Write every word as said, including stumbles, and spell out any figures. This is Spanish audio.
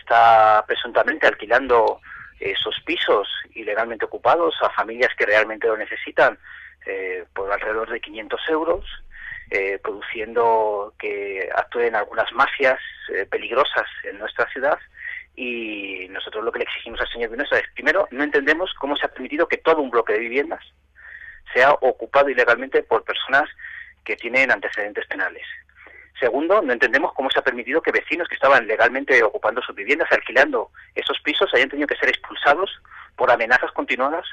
está presuntamente alquilando esos pisos ilegalmente ocupados a familias que realmente lo necesitan eh, por alrededor de quinientos euros, eh, produciendo que actúen algunas mafias eh, peligrosas en nuestra ciudad. Y nosotros lo que le exigimos al señor Vinuesa es, primero, no entendemos cómo se ha permitido que todo un bloque de viviendas sea ocupado ilegalmente por personas que tienen antecedentes penales. Segundo, no entendemos cómo se ha permitido que vecinos que estaban legalmente ocupando sus viviendas, alquilando esos pisos, hayan tenido que ser expulsados por amenazas continuadas